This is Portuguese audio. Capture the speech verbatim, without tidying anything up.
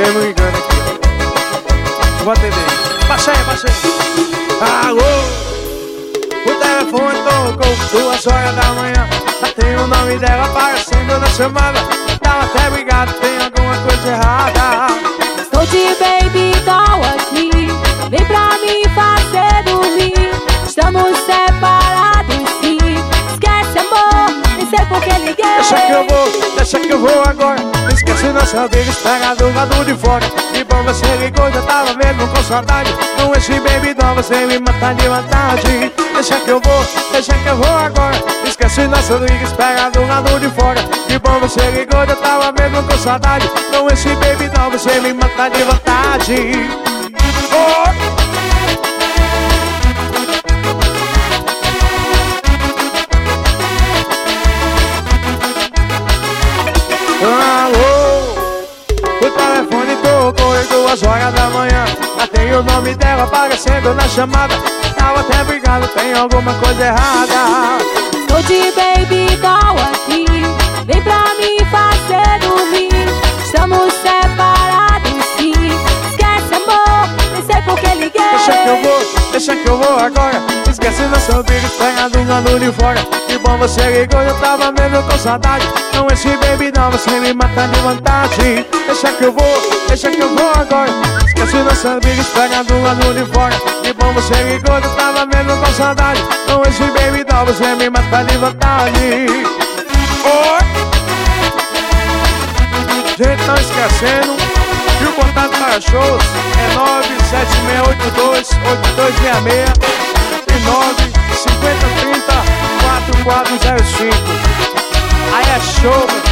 mesmo ligando aqui. Vou atender. Baixa aí, baixa aí. Alô, o telefone tocou duas horas da manhã. Já tem o nome dela aparecendo na chamada. Tava até brigado, tem alguma coisa errada. Estou de baby doll aqui, vem pra me fazer dormir. Estamos separados sim, esquece amor, nem sei por que liguei. Deixa que eu vou, deixa que eu vou agora. Esquece nossa vida, espera do lado de fora. E bom, você ligou, já tava mesmo com saudade. Com esse baby doll você me mata de vontade. Deixa que eu vou, deixa que eu vou agora. Esquece nossa vida, espera do lado de fora. E bom, você ligou, já tava mesmo com saudade. Com esse baby doll você me mata de vontade. Oh! Alô, o telefone tocou em duas horas da manhã. Já tem o nome dela aparecendo na chamada. Tava até brigado, tem alguma coisa errada. Estou de baby doll aqui, vem pra me fazer dormir. Estamos separados sim, esquece amor, nem sei por que liguei. Deixa que eu vou, deixa que eu vou agora. Esquece nossa vida, espera do lado de fora. Que bom você ligou, eu tava mesmo com saudade. Com esse baby doll você me mata de vontade. Deixa que eu vou, deixa que eu vou agora. Esquece nossa vida, espera do lado de fora. Que bom você ligou, eu tava mesmo com saudade. Com esse baby doll você me mata de vontade. Oh! Gente, não esquecendo que o contato para shows é nove sete seis oito dois oito dois seis seis e nove cinco zero três quatro quatro zero cinco. Aí é show,